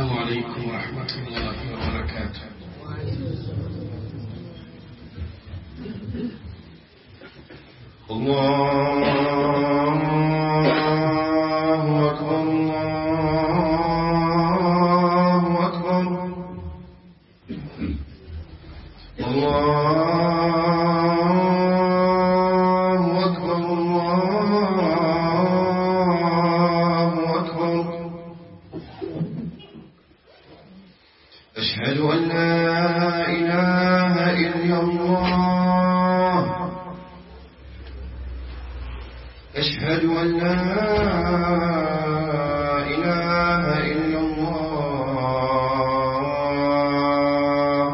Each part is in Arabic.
السلام عليكم ورحمة الله وبركاته. الله أكبر الله أكبر الله أكبر الله أكبر. أشهد أن لا إله إلا الله. أشهد أن لا إله إلا الله.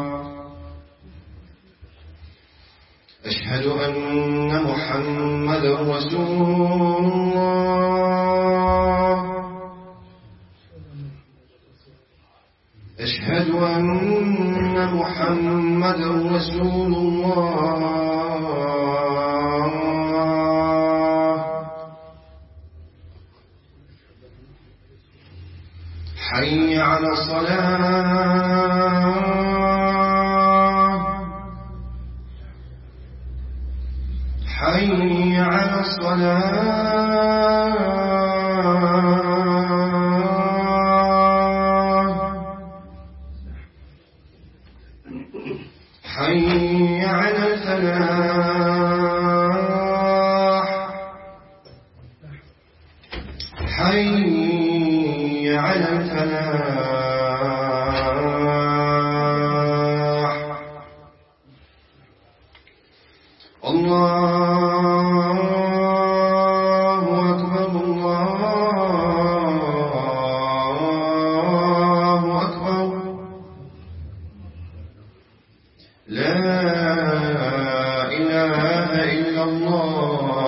أشهد أن محمدا رسول الله. أشهد أن محمدا رسول الله. حي على الصلاة. حي على الصلاة. حي على الفلاح. حي على الفلاح. الله أكبر الله أكبر. لا إله إلا الله.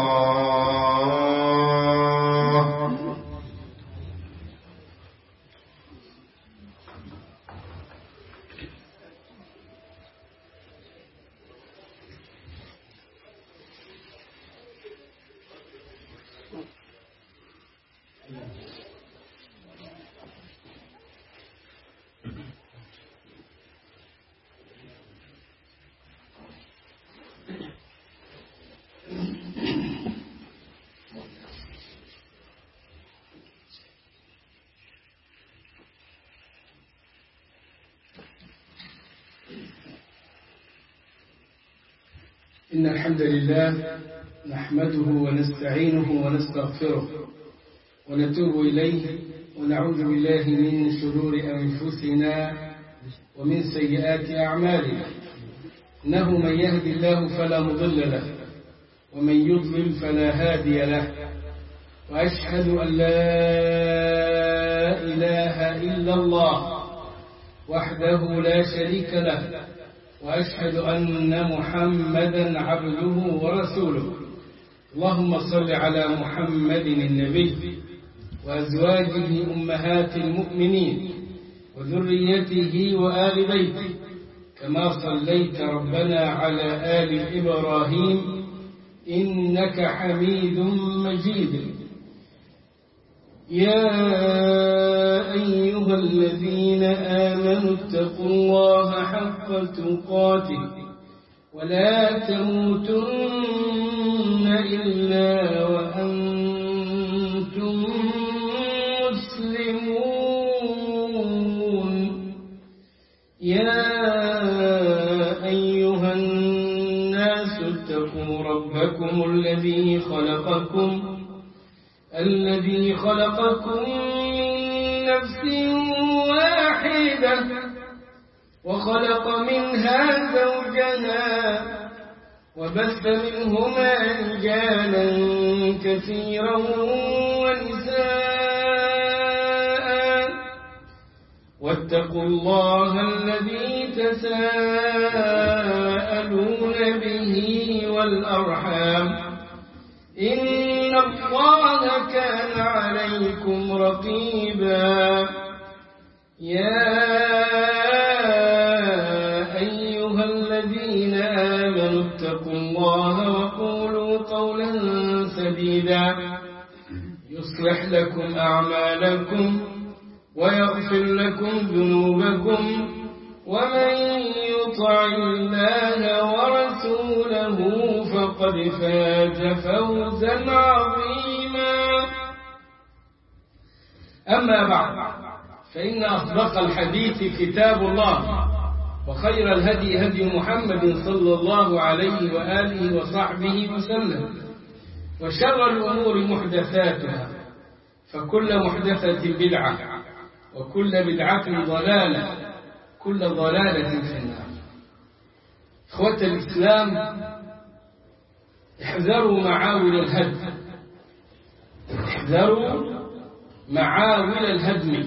إن الحمد لله نحمده ونستعينه ونستغفره ونتوب إليه ونعوذ بالله من شرور أنفسنا ومن سيئات أعمالنا. إنه من يهد الله فلا مضل له ومن يضلل فلا هادي له. وأشهد أن لا إله إلا الله وحده لا شريك له. وأشهد أن محمدا عبده ورسوله. اللهم صل على محمد النبي وأزواجه أمهات المؤمنين وذريته وآل بيته كما صليت ربنا على آل إبراهيم إنك حميد مجيد. يا أيها الذين آمنوا اتقوا الله حق تقاته ولا تموتن إلا وأنتم مسلمون. يا أيها الناس اتقوا ربكم الذي خلقكم من نفس واحدة وخلق منها زوجها وبث منهما رجالا كثيرا ونساء. واتقوا الله الذي تساءلون به والأرحام إن الله كان عليكم رقيبا. يا أيها الذين آمنوا اتقوا الله وقولوا قولا سديدا يصلح لكم أعمالكم ويغفر لكم ذنوبكم ومن يطع الله ورسوله فقد فاز فوزا عظيما. أما بعد، فإن أصدق الحديث كتاب الله، وخير الهدي هدي محمد صلى الله عليه وآله وصحبه وسلم، وشر الأمور محدثاتها، فكل محدثة بدعة، وكل بدعة ضلالة، كل ضلالة في النار. إخوة الإسلام، احذروا معاول الهدم، احذروا معاول الهدم،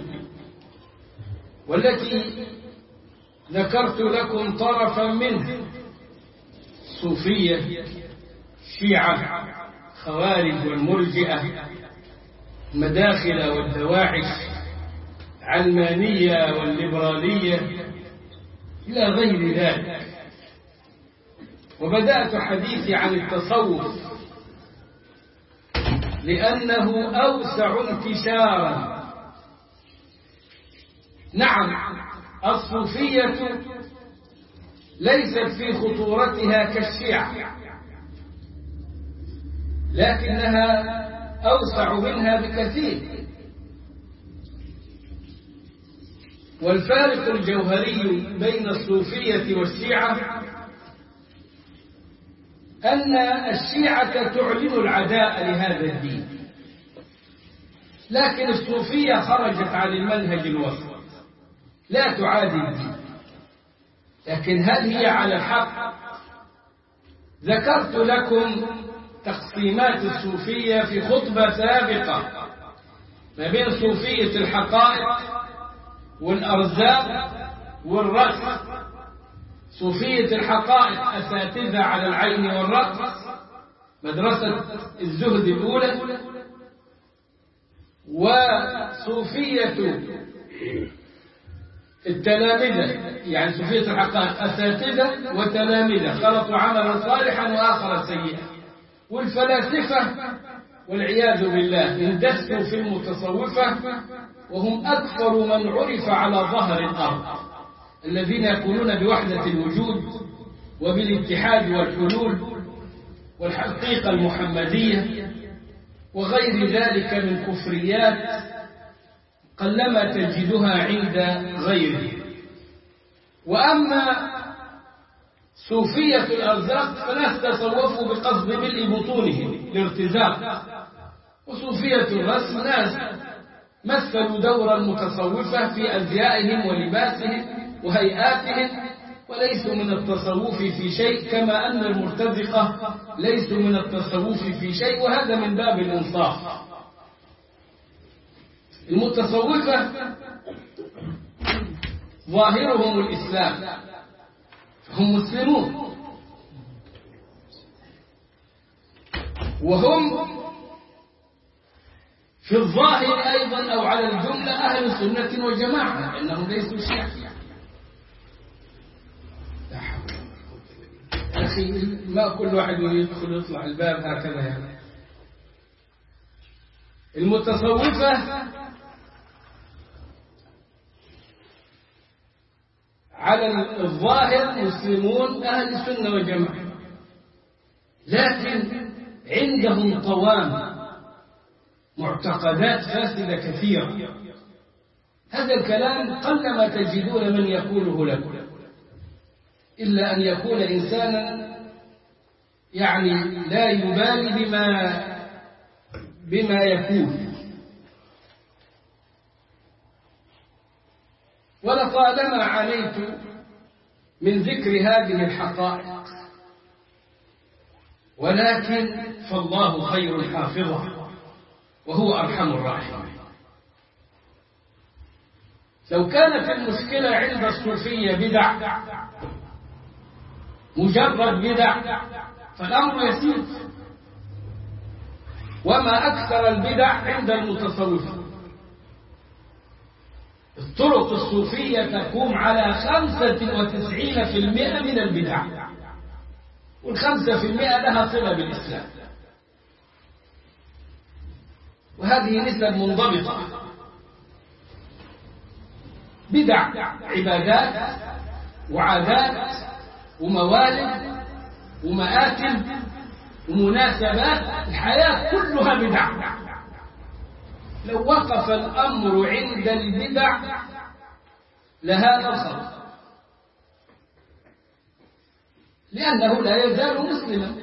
والتي ذكرت لكم طرفا منها: صوفية، شيعة، خوارج والمرجئة، المداخلة والدواعش، علمانية والليبرالية، إلى غير ذلك. وبدأت حديثي عن التصوف لأنه أوسع انتشارا. نعم، الصوفية ليست في خطورتها كالشيعة، لكنها أوسع منها بكثير. والفارق الجوهري بين الصوفية والشيعة أن الشيعة تعلن العداء لهذا الدين، لكن الصوفية خرجت عن المنهج الوسط، لا تعادي الدين. لكن هل هي على الحق؟ ذكرت لكم تقسيمات الصوفية في خطبة سابقة ما بين صوفية الحقائق والأرزاق والرقص. صوفية الحقائق أساتذة على العين والرقص، مدرسة الزهد الأولى. وصوفية التلامذة، يعني صوفية الحقائق أساتذة وتلامذة خلطوا عملا صالحا وآخر سيئا. والفلاسفة والعياذ بالله اندسوا في المتصوفة، وهم أكثر من عرف على ظهر الأرض، الذين يقولون بوحدة الوجود وبالاتحاد والحلول والحقيقة المحمدية وغير ذلك من كفريات قلما تجدها عند غيره. وأما صوفية الأرزاق فناس تصوفوا بقصد ملء بطونهم الارتزاق، وصوفية الرسم ناس مثلوا دور المتصوفة في أزيائهم ولباسهم وهيئاتهم، وليسوا من التصوف في شيء، كما أن المرتزقة ليسوا من التصوف في شيء، وهذا من باب الإنصاف. المتصوفة ظاهرهم الإسلام، هم مسلمون، وهم في الظاهر أيضا أو على الجملة أهل سنة وجماعة، إنهم ليسوا شيعة. لا حول ولا قوة إلا بالله. أخي، ما كل واحد يدخل يطلع الباب هكذا يعني. المتصوفة على الظاهر مسلمون أهل سنة وجماعة، لكن عندهم طوام معتقدات فاسدة كثيرة. هذا الكلام قلما تجدون من يقوله لكم، إلا أن يكون إنسانا يعني لا يبالي بما يقول. ولطالما عانيت من ذكر هذه الحقائق، ولكن فالله خير حافظا وهو أرحم الراحمين. لو كانت المشكلة عند الصوفية بدع، مجرد بدع، فالأمر يسير. وما أكثر البدع عند المتصوفة. الطرق الصوفية تقوم على 95% من البدع، وال5% لها صلة بالإسلام، وهذه نسب منضبطة. بدع عبادات وعادات وموالد ومآتم ومناسبات، الحياة كلها بدع. لو وقف الأمر عند البدع لهذا الخلق، لأنه لا يزال مسلما.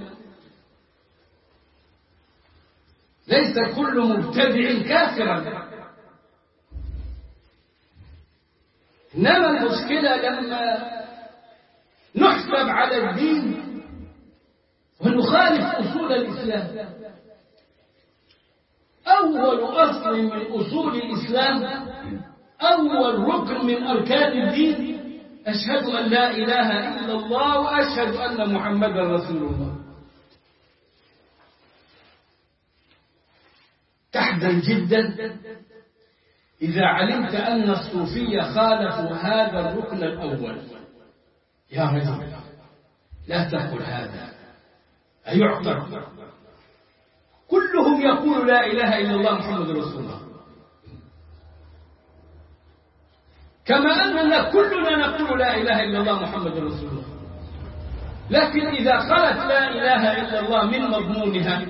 ليس كل مبتدع كافرا، إنما المشكلة لما نحسب على الدين ونخالف أصول الإسلام. أول أصل من أصول الإسلام، أول ركن من أركان الدين، أشهد أن لا إله إلا الله وأشهد أن محمدا رسول الله. تحزن جدا إذا علمت أن الصوفية خالفوا هذا الركن الأول. يا رجل لا تقل هذا، أيعقل؟ كلهم يقول لا إله إلا الله محمد رسول الله، كما أننا كلنا نقول لا إله إلا الله محمد رسول الله. لكن إذا خلت لا إله إلا الله من مضمونها،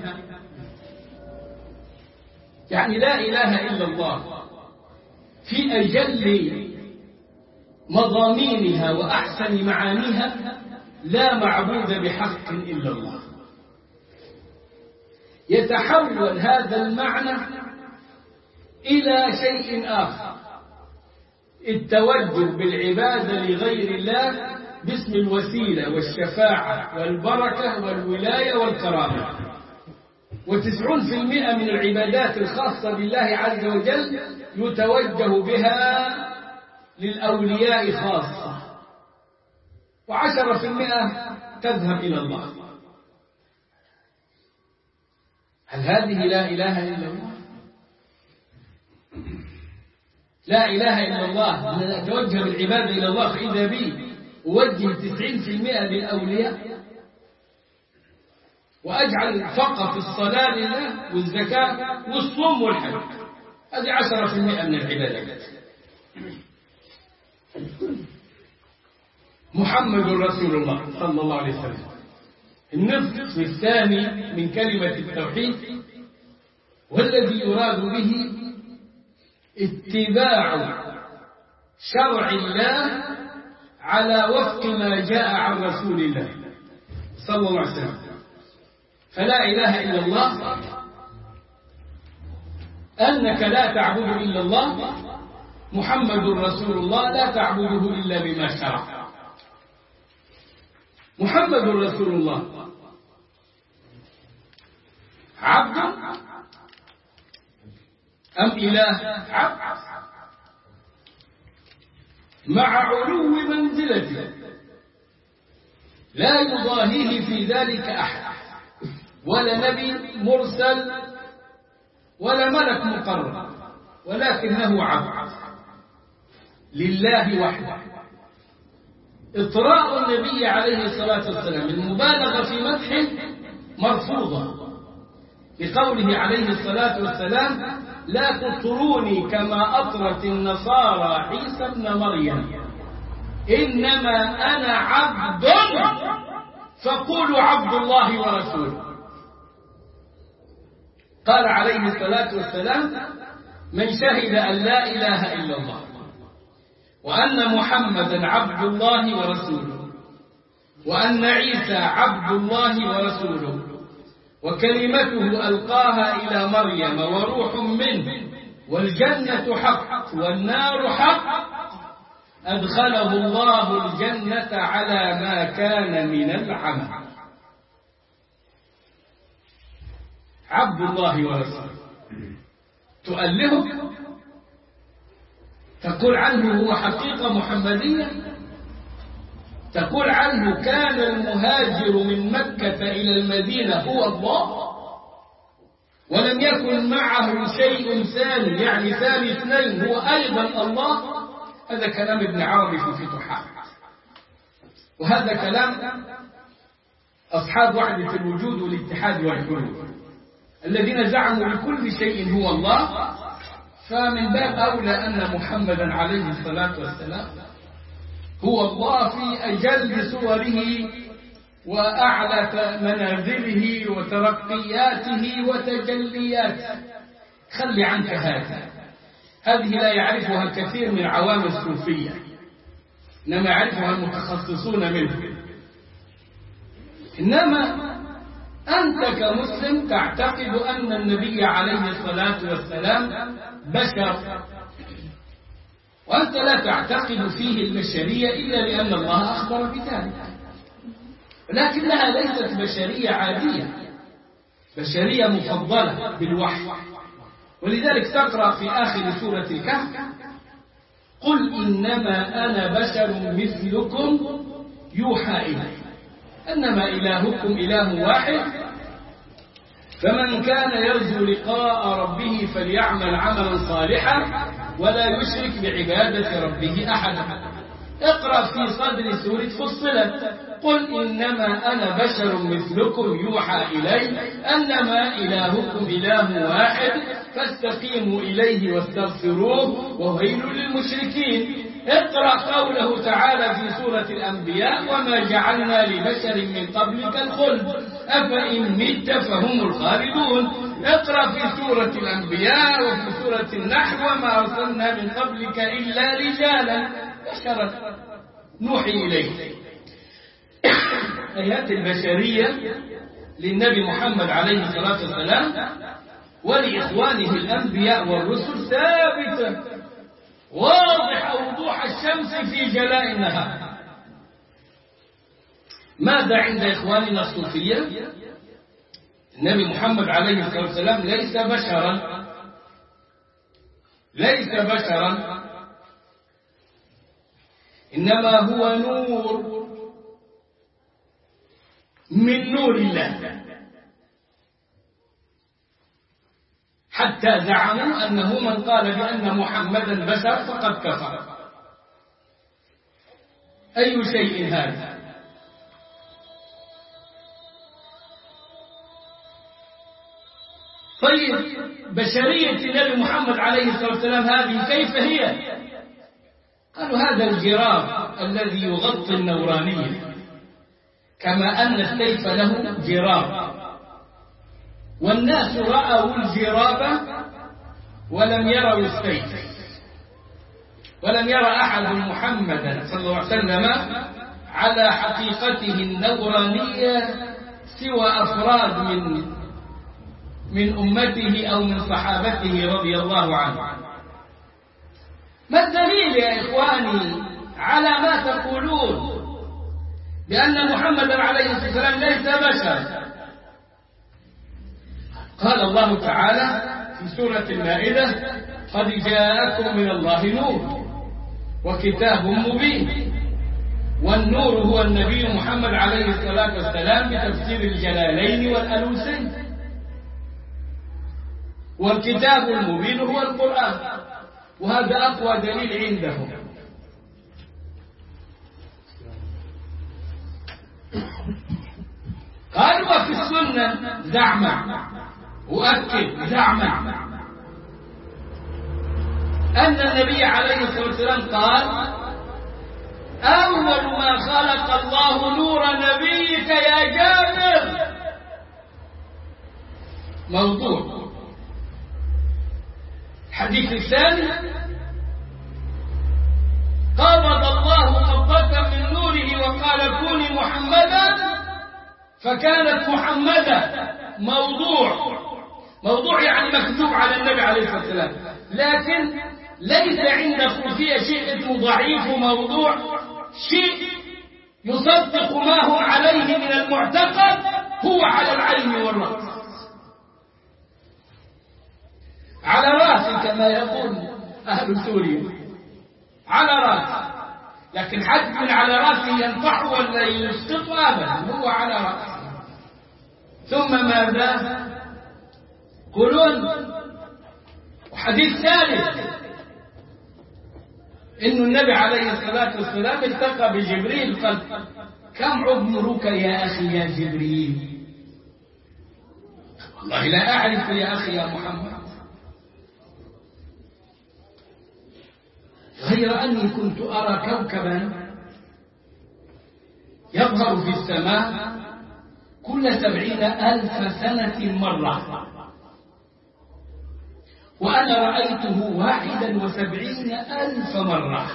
يعني لا إله إلا الله في أجل مضامينها وأحسن معانيها، لا معبود بحق إلا الله، يتحول هذا المعنى إلى شيء آخر، التوجه بالعبادة لغير الله باسم الوسيلة والشفاعة والبركة والولاية والكرامة. 90% من العبادات الخاصة بالله عز وجل يتوجه بها للأولياء خاصة، و10% تذهب إلى الله. هل هذه لا إله إلا الله؟ لا إله إلا الله أن أتوجه بالعبادة إلى الله، فإذا بي أوجه 90% للأولياء وأجعل فقط الصلاة لله والزكاة والصوم والحج، هذه 10% من العبادات. محمد رسول الله صلى الله عليه وسلم، النصف الثاني من كلمة التوحيد، والذي يراد به اتباع شرع الله على وفق ما جاء عن رسول الله صلى الله عليه وسلم. فلا إله إلا الله أنك لا تعبد إلا الله، محمد رسول الله لا تعبده إلا بما شرع. محمد رسول الله عبد أم إله؟ عبد، مع علو منزلته لا يضاهيه في ذلك أحد، ولا نبي مرسل ولا ملك مقرب، ولكنه عبد لله وحده. إطراء النبي عليه الصلاة والسلام المبالغة في مدحه مرفوضة، لقوله عليه الصلاة والسلام: لا تطروني كما أطرت النصارى عيسى ابن مريم، إنما أنا عبد فقولوا عبد الله ورسوله. قال عليه الصلاة والسلام: من شهد أن لا إله إلا الله وأن محمدا عبد الله ورسوله وأن عيسى عبد الله ورسوله وكلمته ألقاها إلى مريم وروح منه والجنة حق والنار حق، أدخله الله الجنة على ما كان من العمل. عبد الله ورسوله تؤلهه، تقول عنه هو حقيقة محمدية، تقول عنه كان المهاجر من مكة إلى المدينة هو الله ولم يكن معه شيء ثاني، يعني ثاني اثنين هو أيضا الله. هذا كلام ابن عربي في الفتوحات، وهذا كلام أصحاب وحدة الوجود والاتحاد والحلول الذين زعموا لكل شيء هو الله، فمن باب أولى أن محمدا عليه الصلاة والسلام هو الله في أجل صوره وأعلى منازله وترقياته وتجلياته. خلي عنك هذه لا يعرفها الكثير من عوام الصوفية، إنما يعرفها المتخصصون منه. إنما أنت كمسلم تعتقد أن النبي عليه الصلاة والسلام بشر، وأنت لا تعتقد فيه البشرية إلا لأن الله أخبر بذلك، لكنها ليست بشرية عادية، بشرية مفضلة بالوحي. ولذلك تقرأ في آخر سورة الكهف: قل إنما أنا بشر مثلكم يوحى إلي أنما إلهكم إله واحد فمن كان يرجو لقاء ربه فليعمل عملا صالحا ولا يشرك بعبادة ربه أحدا. اقرأ في صدر سورة فصلت: قل إنما أنا بشر مثلكم يوحى إلي أنما إلهكم إله واحد فاستقيموا إليه واستغفروه وويل للمشركين. اقرأ قوله تعالى في سورة الأنبياء: وما جعلنا لبشر من قبلك الخلد أفإن مت فهم الخالدون. اقرأ في سورة الأنبياء وفي سورة النحل: وما أرسلنا من قبلك إلا رجالا بشرا نوحي إليه. آيات البشرية للنبي محمد عليه الصلاة والسلام ولإخوانه الأنبياء والرسل ثابتة واضح وضوح الشمس في جلاء النهار. ماذا عند إخواننا الصوفية؟ النبي محمد عليه الصلاة والسلام ليس بشرا إنما هو نور من نور الله، حتى زعموا أنه من قال بأن محمدا بشر فقد كفر. أي شيء هذا؟ طيب بشرية النبي محمد عليه الصلاة والسلام هذه كيف هي؟ قالوا هذا الجراب الذي يغطي النورانية، كما أن السيف له جراب، والناس رأوا الجراب ولم يروا السيف، ولم يرى أحد محمدا صلى الله عليه وسلم على حقيقته النورانية سوى أفراد من أمته أو من صحابته رضي الله عنه. ما الدليل يا إخواني على ما تقولون بأن محمدا عليه الصلاة والسلام ليس بشر؟ قال الله تعالى في سورة المائدة: قد جاءكم من الله نور وكتاب مبين. والنور هو النبي محمد عليه الصلاة والسلام بتفسير الجلالين والألوسين، والكتاب المبين هو القرآن، وهذا أقوى دليل عندهم. قالوا وفي السنة زعما، أؤكد زعما، أن النبي عليه الصلاة والسلام قال: أول ما خلق الله نور نبيك يا جابر. موضوع. الحديث الثاني: قبض الله قبضة من نوره وقال كوني محمدا فكانت محمدا. موضوع يعني مكتوب على النبي عليه الصلاة والسلام، لكن ليس عند الصوفية شيء اسمه ضعيف وموضوع، شيء يصدق ما هم عليه من المعتقد هو على العين والرأس، على رأسي كما يقول أهل سوريا، على رأسي، لكن حد من على رأسي ينفع ولا يسقط أبدا، هو على رأسي. ثم ماذا يقولون؟ وحديث ثالث: إن النبي عليه الصلاة والسلام التقى بجبريل قال: كم عمرك يا أخي يا جبريل؟ والله لا أعرف يا أخي يا محمد. غير أني كنت أرى كوكبا يظهر في السماء كل 70,000 سنة مرة، وأنا رأيته 71,000 مرة.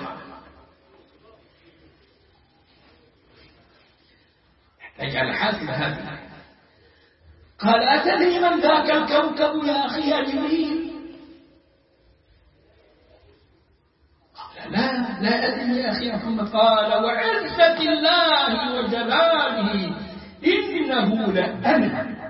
اجعل حاسب هذا. قال أتدري من ذاك الكوكب يا أخي يا جبريل؟ قال لا أدري يا أخي محمد. قال وعزة الله وجلاله إنه لأنا.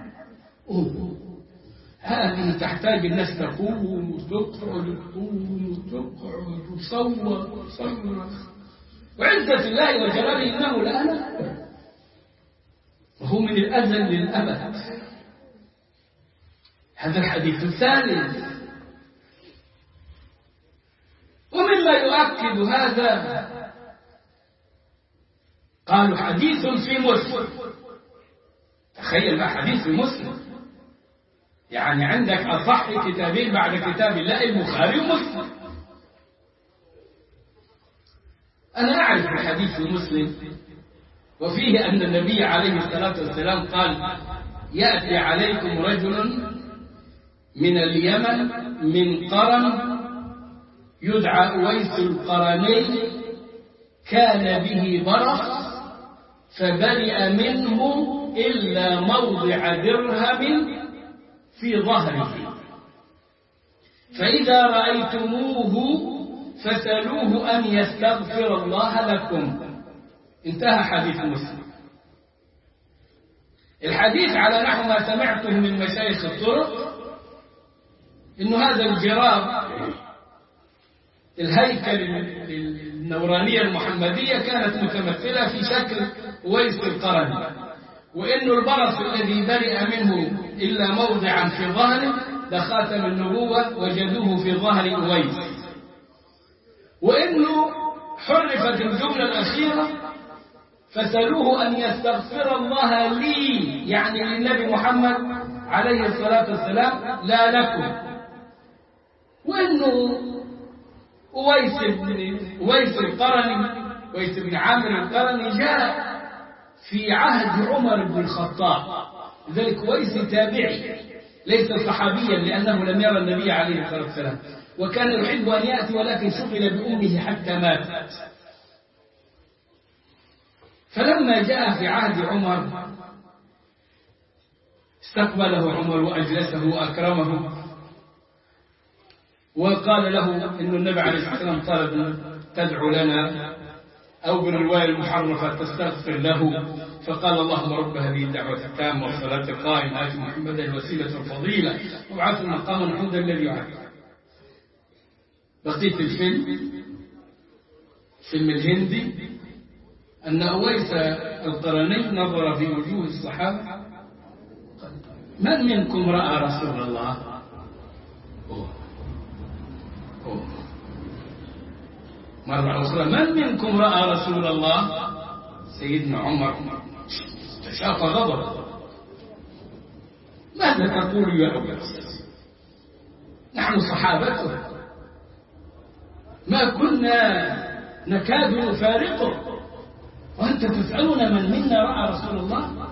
هذه تحتاج الناس تقوم وتقعد وتقعد وتصور وتصرخ. وعزة الله وجلاله إنه لأنا، وهو من الأزل للأبد. هذا الحديث الثالث. ومما يؤكد هذا قالوا حديث في مسلم. تخيل بقى حديث في مسلم، يعني عندك أصح كتابين بعد كتاب الله البخاري ومسلم. أنا أعرف الحديث في مسلم، وفيه أن النبي عليه الصلاة والسلام قال يأتي عليكم رجل من اليمن من قرن يدعى أويس القرني، كان به برص فبرئ منه إلا موضع درهم في ظهره، فإذا رأيتموه فسألوه أن يستغفر الله لكم. انتهى حديث مسلم. الحديث على نحو ما سمعته من مشايخ الطرق إنه هذا الجراب الهيكل النورانية المحمدية كانت متمثلة في شكل أويس القرني، وإنه البرص الذي برئ منه إلا موضعا في ظهره لخاتم النبوة وجدوه في ظهر أويس، وإنه حرفت الجملة الأخيرة فسألوه أن يستغفر الله لي، يعني للنبي محمد عليه الصلاة والسلام، لا لكم. وإنه أويس القرني، أويس بن عامر القرني، جاء في عهد عمر بن الخطاب، لذلك أويس تابعي ليس صحابيا لأنه لم يرى النبي عليه الصلاة والسلام، وكان يحب أن يأتي ولكن شغل بأمه حتى ماتت. فلما جاء في عهد عمر استقبله عمر وأجلسه وأكرمه، وقال له إن النبي عليه الصلاة والسلام طلب تدعو لنا، أو بالرواية المحرفة تستغفر له، فقال اللهم رب هذه الدعوة التامة والصلاة القائمة آت محمدا الوسيلة الفضيلة وابعثه مقاما محمودا الذي يعافى. بقية الفيلم الهندي أن أويس القرني نظر في وجوه الصحابة، من منكم رأى رسول الله؟ مرة أخرى من منكم رأى رسول الله؟ سيدنا عمر استشاف غضب. ماذا تقول يا أويس؟ نحن صحابته ما كنا نكاد نفارقه، وأنت تسألنا من منا رأى رسول الله؟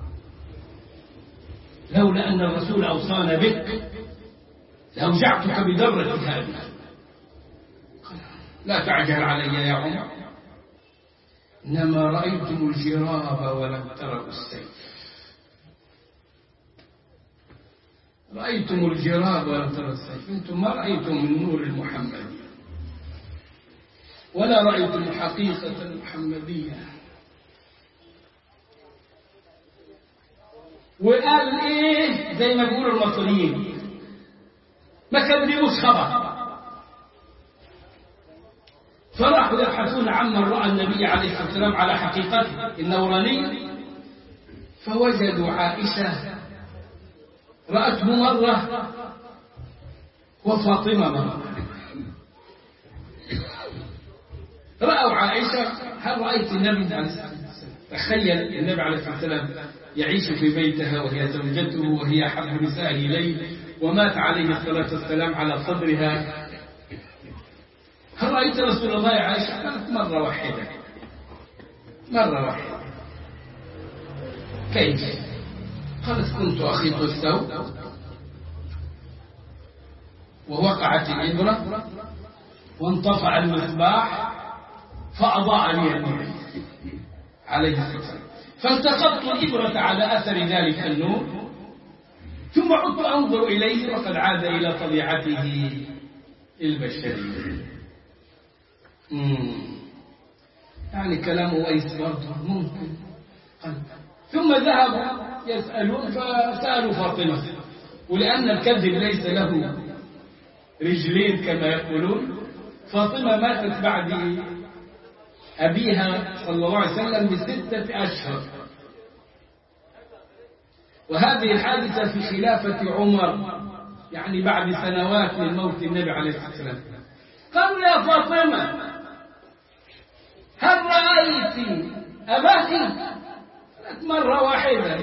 لولا أن الرسول أوصانا بك لأوجعتك بدرة هذه. لا تعجل علي يا عمر، إنما رأيتم الجراب ولم تروا السيف. رأيتم الجراب ولم تروا السيف، أنتم ما رأيتم من نور المحمدي ولا رأيتم الحقيقة المحمدية. وقال إيه زي ما بيقولوا المصريين ما كذبوش خبر، فراحوا يبحثون عمن رأى النبي عليه الصلاة والسلام على حقيقته النورانية، فوجدوا عائشة رأته مرة وفاطمة مرة. رأوا عائشة، هل رأيت النبي عليه الصلاة والسلام؟ تخيل النبي عليه الصلاة والسلام يعيش في بيتها وهي زوجته وهي أحب نسائه إليه، ومات عليه الصلاة والسلام على صدرها هل رأيت رسول الله يا عائشة؟ قالت مرة واحدة. كيف؟ قالت كنت أخيط الثوب ووقعت الإبرة وانطفأ المصباح فأضاء لي النور عليه الصلاة والسلام، فالتقطت الإبرة على أثر ذلك النور، ثم عدت أنظر إليه وقد عاد إلى طبيعته البشرية. يعني كلام أويس برضه ممكن. ثم ذهبوا يسألون فسألوا فاطمة، ولأن الكذب ليس له رجلين كما يقولون، فاطمة ماتت بعد أبيها صلى الله عليه وسلم ب6 أشهر، وهذه الحادثة في خلافة عمر، يعني بعد سنوات من موت النبي عليه الصلاة والسلام. قالوا يا فاطمة هل رأيت أباك؟ قالت مرة واحدة،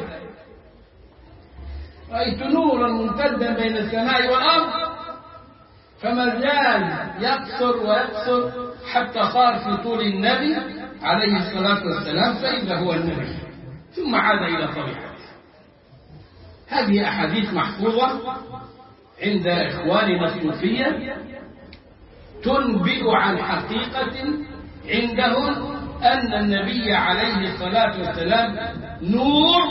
رأيت نورا ممتدا بين السماء والأرض فما زال يقصر ويقصر حتى صار في طول النبي عليه الصلاة والسلام، فإذا هو النبي، ثم عاد إلى طبيعته. هذه أحاديث محفوظة عند إخواننا الصوفية تنبئ عن حقيقة عندهم أن النبي عليه الصلاة والسلام نور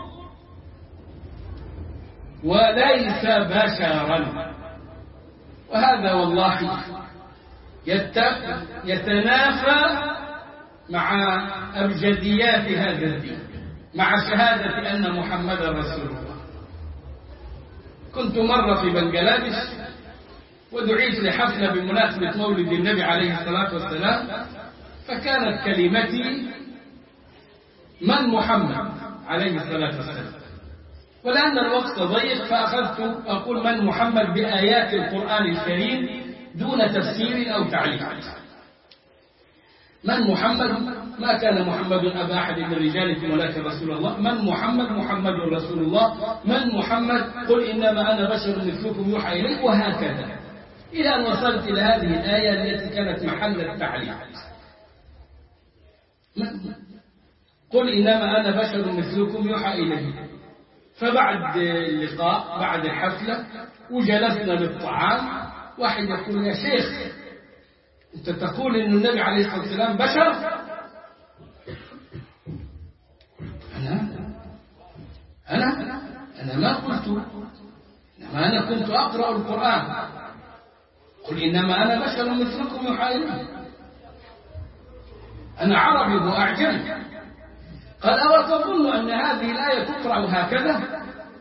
وليس بشرا، وهذا والله يتنافى مع أبجديات هذا الدين، مع شهادة أن محمدا رسول الله. كنت مرة في بنغلاديش ودعيت لحفلة بمناسبة مولد النبي عليه الصلاة والسلام، فكانت كلمتي من محمد عليه الصلاة والسلام، ولأن الوقت ضيق فأخذت أقول من محمد بآيات القرآن الكريم دون تفسير أو تعليق. من محمد؟ ما كان محمد أبا أحد من رجالكم ولكن رسول الله. من محمد؟ محمد رسول الله. من محمد؟ قل إنما أنا بشر مثلكم يوحى إلي، وهكذا إلى أن وصلت إلى هذه الآية التي كانت محل التعليق. قل إنما أنا بشر مثلكم يوحى إلي. فبعد اللقاء بعد الحفلة وجلسنا للطعام، واحد يقول يا شيخ أنت تقول إن النبي عليه الصلاة والسلام بشر؟ أنا ما قلت، إنما أنا كنت أقرأ القرآن. قل إنما أنا بشر مثلكم يوحى إلي، أنا عربي وأعجمي. قال أو تظن أن هذه الآية تقرأ هكذا؟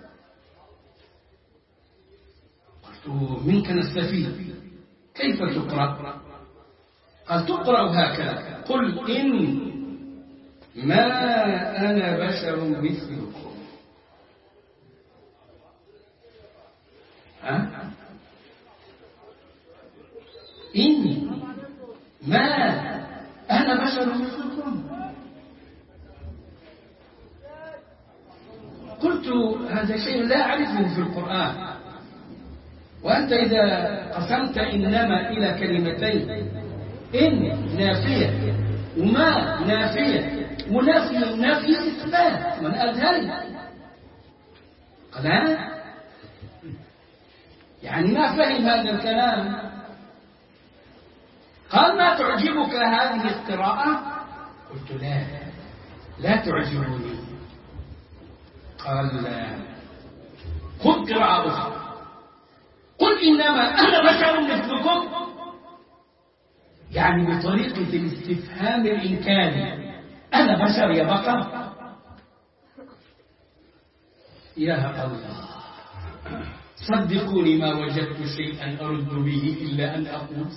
قلت منك نستفيد، كيف تقرأ؟ قال تقرأ هكذا، قل إن ما أنا بشر مثلكم. إني ما أنا بشر مثلكم. قلت هذا شيء لا أعرفه في القرآن، وأنت إذا قسمت إنما إلى كلمتين، إن نافية وما نافية ونفي النفي إثبات، من أذهل قال يعني ما فهم هذا الكلام. قال ما تعجبك هذه القراءة؟ قلت لا تعجبني. قال خذ قراءة أخرى، قل إنما أنا بشر مثلكم، يعني بطريقة الاستفهام الإنكاري، أنا بشر يا بقر؟ يا الله صدقوني ما وجدت شيئا أرد به إلا أن أقول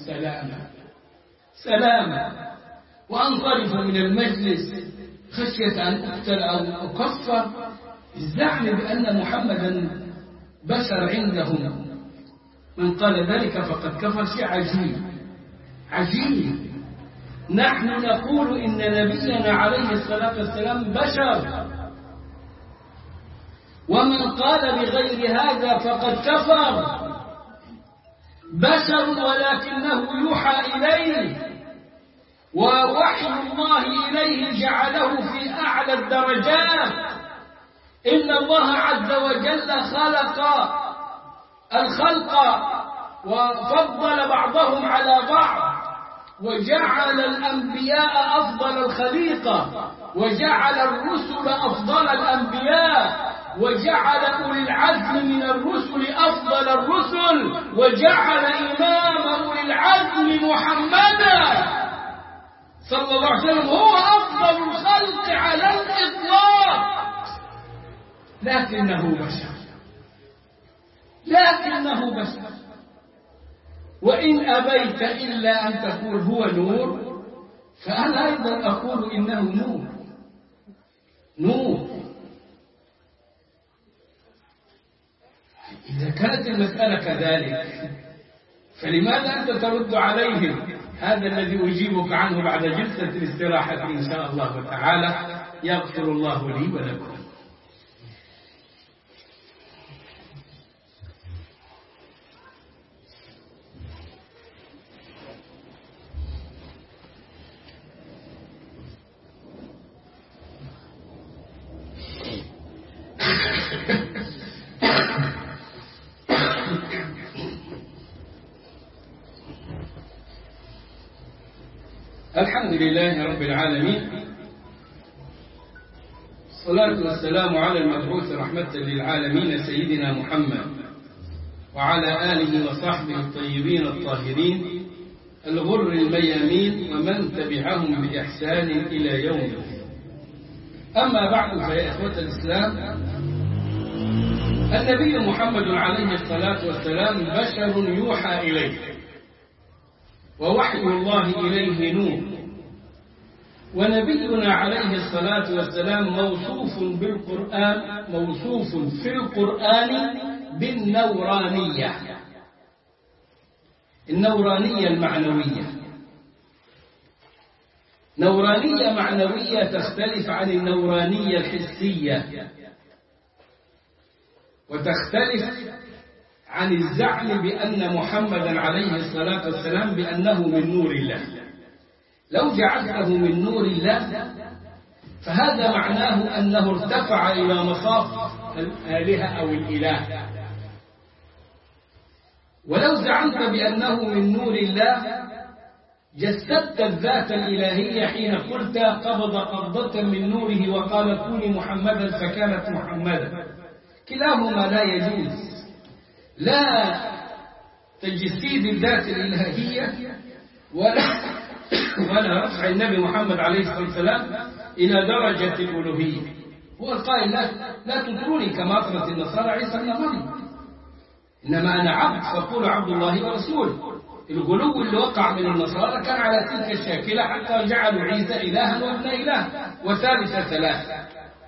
سلاما وأنصرف من المجلس خشية أن أقتل أو أكفر. الزعم بأن محمدا بشر عندهم من قال ذلك فقد كفر، شيء عجيب. نحن نقول إن نبينا عليه الصلاة والسلام بشر، ومن قال بغير هذا فقد كفر. بشر ولكنه يوحى إليه، ووحي الله إليه جعله في أعلى الدرجات. إن الله عز وجل خلق الخلق وفضل بعضهم على بعض، وجعل الأنبياء أفضل الخليقة، وجعل الرسل أفضل الأنبياء، وجعل أولي العزم من الرسل أفضل الرسل، وجعل إمام أولي العزم محمدا صلى الله عليه وسلم هو أفضل الخلق على الإطلاق. لكنه بشر، وإن أبيت إلا أن تقول هو نور، فأنا أيضا أقول إنه نور. إذا كانت المسألة كذلك فلماذا أنت ترد عليهم؟ هذا الذي أجيبك عنه بعد جلسة الاستراحة إن شاء الله تعالى. يغفر الله لي ولكم. الحمد لله رب العالمين، الصلاة والسلام على المبعوث رحمة للعالمين سيدنا محمد وعلى آله وصحبه الطيبين الطاهرين الغر الميامين ومن تبعهم بإحسان إلى يوم الدين. أما بعد، فيا إخوة الإسلام، النبي محمد عليه الصلاة والسلام بشر يوحى إليه، ووحي الله إليه نور، ونبينا عليه الصلاة والسلام موصوف في القرآن بالنورانية، النورانية المعنوية. نورانية معنوية تختلف عن النورانية الحسية، وتختلف عن الزعم بأن محمدا عليه الصلاة والسلام بأنه من نور الله. لو جعلته من نور الله فهذا معناه أنه ارتفع إلى مصاف الآلهة أو الإله. ولو زعمت بأنه من نور الله جسدت الذات الإلهية حين قلت قبض قبضة من نوره وقال كوني محمدا فكانت محمدا. كلاهما لا يجوز، لا تجسيد الذات الإلهية ولا رفع النبي محمد عليه الصلاة والسلام إلى درجة الألوهية. هو القائل لا تطروني كما أطرت النصارى عيسى ابن مريم، إنما أنا عبد فقولوا عبد الله ورسوله. الغلو اللي وقع من النصارى كان على تلك الشاكلة حتى جعلوا عيسى إلها وابن إله وثالث ثلاثة.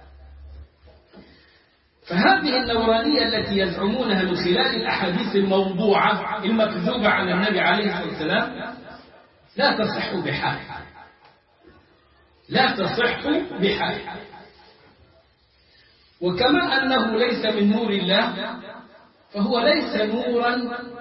فهذه النورانية التي يزعمونها من خلال الأحاديث الموضوعة المكذوبة على النبي عليه الصلاة والسلام لا تصح بحال، لا تصح بحال. وكما أنه ليس من نور الله فهو ليس نورا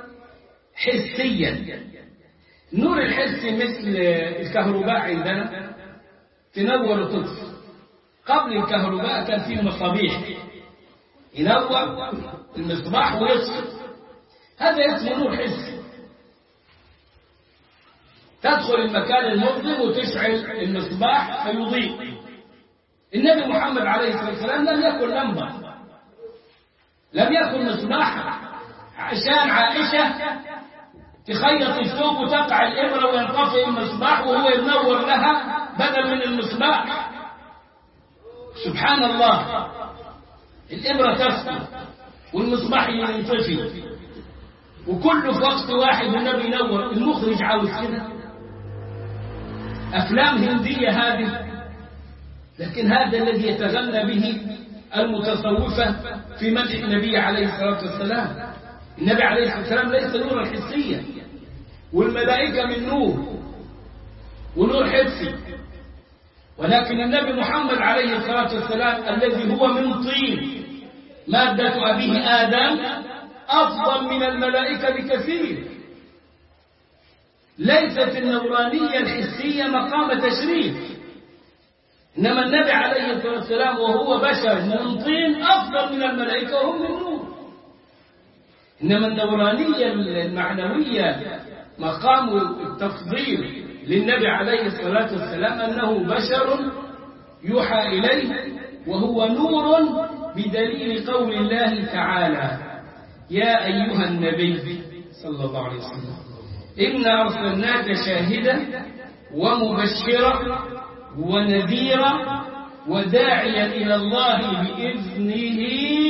حسيا. النور الحسي مثل الكهرباء عندنا تنور وتطفئ. قبل الكهرباء كان فيه مصابيح، ينور المصباح ويطفئ، هذا اسمه نور حسي. تدخل المكان المظلم وتشعل المصباح فيضيء. النبي محمد عليه الصلاة والسلام لم يكن لمبة، لم يكن مصباح عشان عائشة تخيط الثوب وتقع الإبرة وينطفئ المصباح وهو ينور لها بدل من المصباح. سبحان الله، الإبرة تسقط والمصباح ينطفئ وكله في وقت واحد والنبي ينور. المخرج عاوز كده؟ أفلام هندية هذه. لكن هذا الذي يتغنى به المتصوفة في مدح النبي عليه الصلاة والسلام. النبي عليه الصلاة والسلام ليس نورا حسيا، والملائكة من نور ونور حسي، ولكن النبي محمد عليه الصلاة والسلام الذي هو من طين مادة أبيه آدم أفضل من الملائكة بكثير. ليست النورانية الحسية مقام تشريف، إنما النبي عليه الصلاة والسلام وهو بشر من طين أفضل من الملائكة وهم من نور. إنما النورانية المعنوية مقام التفضيل للنبي عليه الصلاة والسلام أنه بشر يوحى إليه وهو نور، بدليل قول الله تعالى: يا أيها النبي صلى الله عليه وسلم إنا أرسلناك شاهدا ومبشرا ونذيرا وداعيا إلى الله بإذنه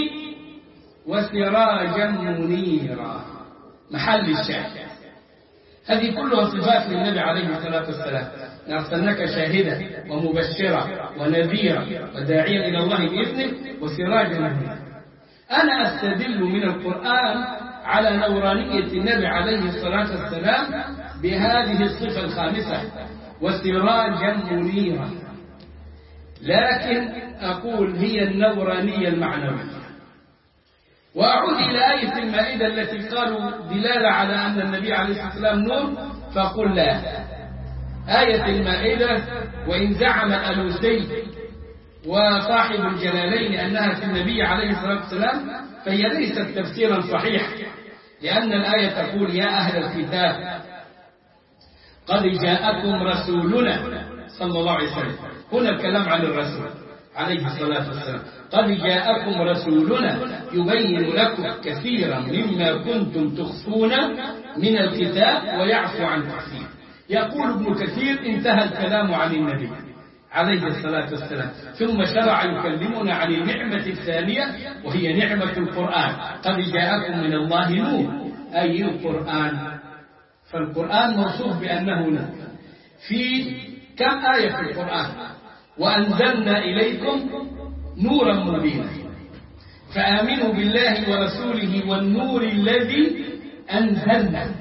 وسراجا منيرا. محل الشاهد، هذه كلها صفات للنبي عليه الصلاة والسلام. أرسلناك شاهدا ومبشرا ونذيرا وداعيا إلى الله بإذنه وسراجا منيرا. أنا أستدل من القرآن على نورانية النبي عليه الصلاة والسلام بهذه الصفة الخامسة: وسراجا منيرا. لكن أقول هي النورانية المعنوية. وأعود إلى آية المائدة التي قالوا دلالة على أن النبي عليه الصلاة والسلام نور، فقل لا. آية المائدة: وإن زعم الألوسي وصاحب الجلالين أنها في النبي عليه الصلاة والسلام فهي ليست تفسيرا صحيحا، لأن الآية تقول: يا أهل الكتاب قد جاءكم رسولنا صلى الله عليه وسلم. هنا الكلام عن الرسول عليه الصلاة والسلام. قد جاءكم رسولنا يبين لكم كثيرا مما كنتم تخفون من الكتاب ويعفو عن كثير. يقول ابن كثير: انتهى الكلام عن النبي عليه الصلاة والسلام، ثم شرع يكلمنا عن النعمة الثانية وهي نعمة القرآن. قد جاءكم من الله نور، أي القرآن. فالقرآن موصوف بأنه نور في كم آية في القرآن؟ وأنزلنا إليكم نورا مبينا فآمنوا بالله ورسوله والنور الذي أنزلنا.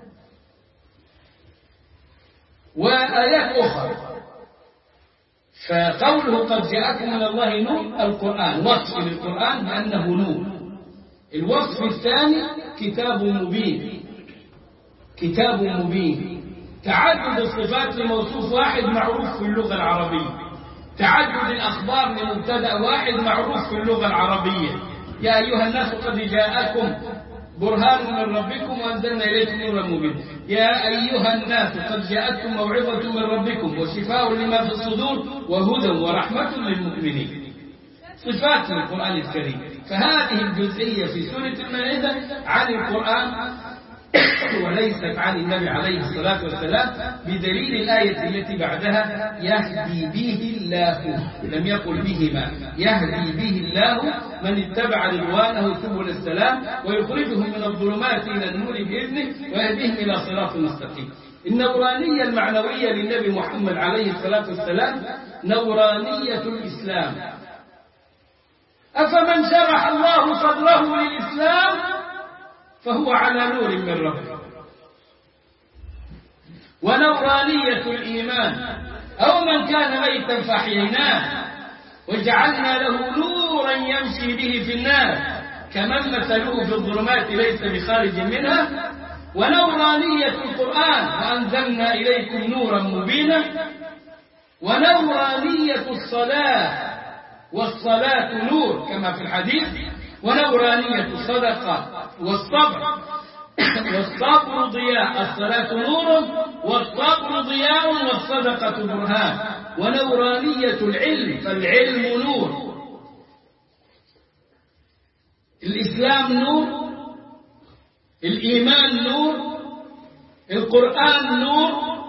وآيات أخرى. فقوله قد جاءكم من الله نور، القرآن وصف للقرآن بأنه نور. الوصف الثاني كتاب مبين. كتاب مبين، تعدد الصفات لموصوف واحد معروف في اللغة العربية، تعدد الأخبار لمبتدأ واحد معروف في اللغة العربية. يا أيها الناس قد جاءكم برهان من ربكم وأنزلنا إليكم نورا مبينا. يا أيها الناس قد جاءتكم موعظة من ربكم وشفاء لما في الصدور وهدى ورحمة للمؤمنين. صفات القرآن الكريم. فهذه الجزئية في سورة المائدة عن القرآن وليست عن النبي عليه الصلاة والسلام، بدليل الآية التي بعدها: يهدي به الله، لم يقل بهما، يهدي به الله من اتبع رضوانه سبل السلام ويخرجهم من الظلمات إلى النور بإذنه ويهديهم إلى صراط مستقيم. النورانية المعنوية للنبي محمد عليه الصلاة والسلام نورانية الإسلام. أفمن شرح الله صدره للإسلام فهو على نور من ربه. ونورانية الإيمان: أو من كان ميتا فأحييناه وجعلنا له نورا يمشي به في الناس كمن مثله في الظلمات ليس بخارج منها. ونورانية القرآن: وأنزلنا إليكم نورا مبينا. ونورانية الصلاة: والصلاة نور كما في الحديث. ونورانية الصدقة والصبر: والصبر ضياء، الصلاة نور والصبر ضياء والصدقة برهان. ونورانية العلم: فالعلم نور. الإسلام نور، الإيمان نور، القرآن نور،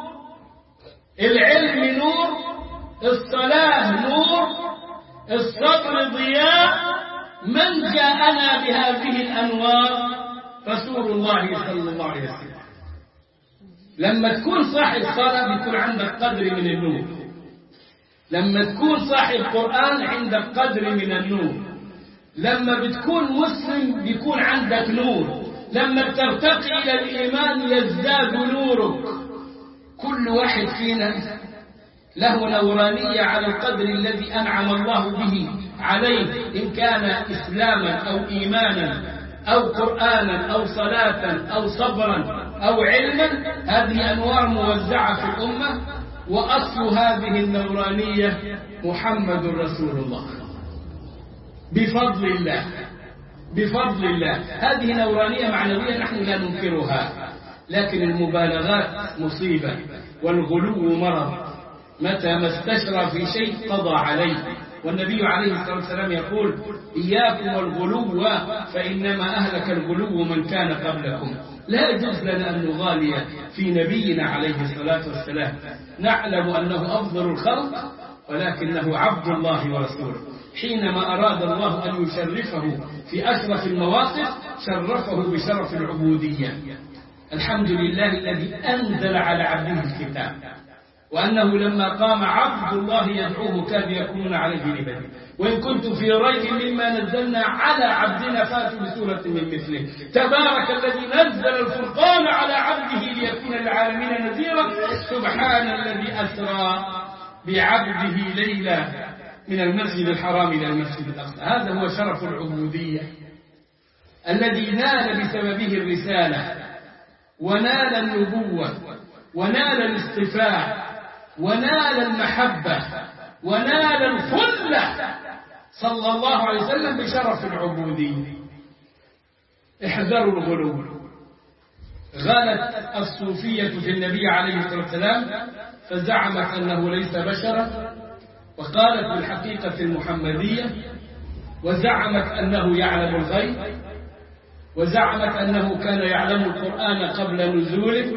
العلم نور، الصلاة نور، الصبر ضياء. من جاءنا بهذه الأنوار؟ رسول الله صلى الله عليه وسلم. لما تكون صاحب صلاة بيكون عندك قدر من النور، لما تكون صاحب قرآن عندك قدر من النور، لما بتكون مسلم بيكون عندك نور، لما ترتقي إلى الإيمان يزداد نورك. كل واحد فينا له نورانية على القدر الذي أنعم الله به عليه، إن كان إسلاما أو إيمانا أو قرآنا أو صلاة أو صبرا أو علما، هذه أنوار موزعة في الأمة، وأصل هذه النورانية محمد رسول الله بفضل الله. بفضل الله هذه نورانية معنوية نحن لا ننكرها، لكن المبالغات مصيبة والغلو مرض، متى ما استشرى في شيء قضى عليه. والنبي عليه الصلاة والسلام يقول إياكم والغلو فإنما أهلك الغلو من كان قبلكم. لا يجوز لنا أن نغالي في نبينا عليه الصلاة والسلام، نعلم أنه أفضل الخلق ولكنه عبد الله ورسوله. حينما أراد الله أن يشرفه في أشرف المواقف شرفه بشرف العبودية. الحمد لله الذي أنزل على عبده الكتاب، وأنه لما قام عبد الله يدعوه كاد يكونون عليه لبدا. وإن كنتم في ريب مما نزلنا على عبدنا فاتوا بسورة من مثله. تبارك الذي نزل الفرقان على عبده ليكون للعالمين نذيرا. سبحان الذي أسرى بعبده ليلا من المسجد الحرام إلى المسجد الأقصى. هذا هو شرف العبودية الذي نال بسببه الرسالة، ونال النبوة، ونال الاصطفاء، ونال المحبة، ونال الخلة صلى الله عليه وسلم بشرف العبودية. احذروا الغلو. غلت الصوفية في النبي عليه الصلاة والسلام فزعمت أنه ليس بشرا، وقالت بالحقيقة المحمدية، وزعمت أنه يعلم الغيب، وزعمت أنه كان يعلم القرآن قبل نزوله،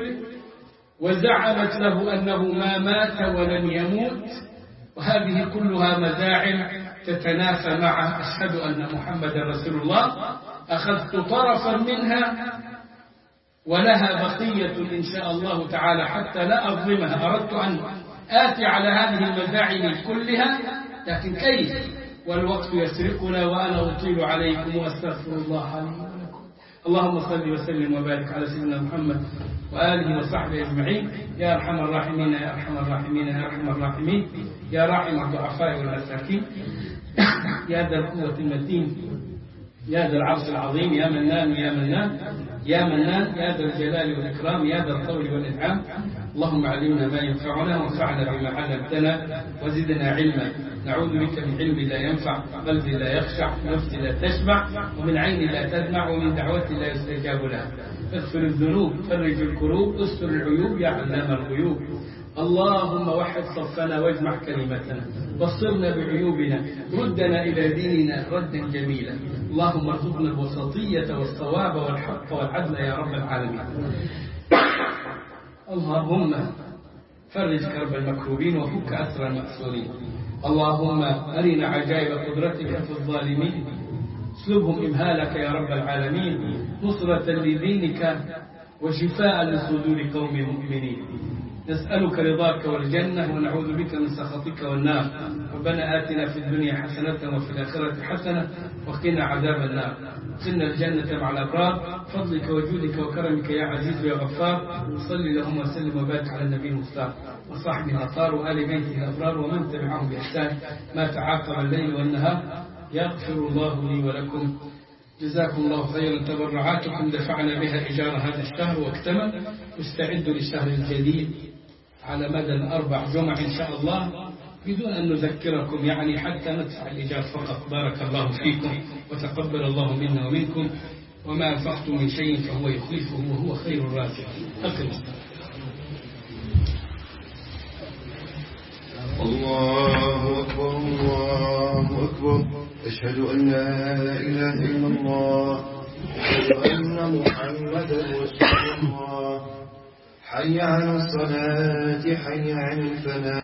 وزعمت له أنه ما مات ولن يموت. وهذه كلها مزاعم تتنافى مع أشهد أن محمد رسول الله. أخذت طرفا منها ولها بقية إن شاء الله تعالى حتى لا أظلمها. أردت أن آتي على هذه المزاعم كلها، لكن كيف والوقت يسرقنا وأنا أطيل عليكم وأستغفر الله لي ولكم. اللهم صل وسلم وبارك على سيدنا محمد وآله وصحبه أجمعين. يا أرحم الراحمين يا أرحم الراحمين يا أرحم الراحمين، يا راحم الضعفاء والمساكين، يا ذا القوة المتين، يا ذا العرش العظيم، يا منان يا منان يا منان، يا ذا الجلال والإكرام، يا ذا الطول والإنعام. اللهم علمنا ما ينفعنا وانفعنا بما علمتنا وزدنا علما. نعوذ بك من علم لا ينفع، قلب لا يخشع، نفس لا تشبع، ومن عين لا تدمع، ومن دعوة لا يستجاب لها. اغفر الذنوب، فرج الكروب، استر العيوب يا علام الغيوب. اللهم وحد صفنا واجمع كلمتنا، بصرنا بعيوبنا، ردنا إلى ديننا ردا جميلا. اللهم ارزقنا الوسطية والصواب والحق والعدل يا رب العالمين. اللهم فرج كرب المكروبين وفك أسر المأسورين. اللهم أرنا عجائب قدرتك في الظالمين، اسلبهم إمهالك يا رب العالمين، نصرة لدينك وشفاء لصدور قوم مؤمنين. نسألك رضاك والجنة ونعوذ بك من سخطك والنار. ربنا آتنا في الدنيا حسنة وفي الآخرة حسنة وقنا عذاب النار. قنا الجنة مع الأبرار، فضلك وجودك وكرمك يا عزيز يا غفار. صلي اللهم وسلم وبارك على النبي المختار وصحبه الأطهار وآل بيته الأبرار ومن تبعهم بإحسان ما تعاقب الليل والنهار. يغفر الله لي ولكم. جزاكم الله خيرا. تبرعاتكم دفعنا بها إيجار هذا الشهر واكتمل. استعدوا للشهر الجديد على مدى الأربع جمع إن شاء الله بدون أن نذكركم، يعني حتى ندفع الإيجار فقط. بارك الله فيكم وتقبل الله منا ومنكم. وما أنفقتم من شيء فهو يخلفه وهو خير الرازقين. أقم. الله أكبر الله أكبر. أشهد أن لا إله إلا الله، أشهد أن محمدا رسول الله. حي على الصلاة، حي على الفلاح.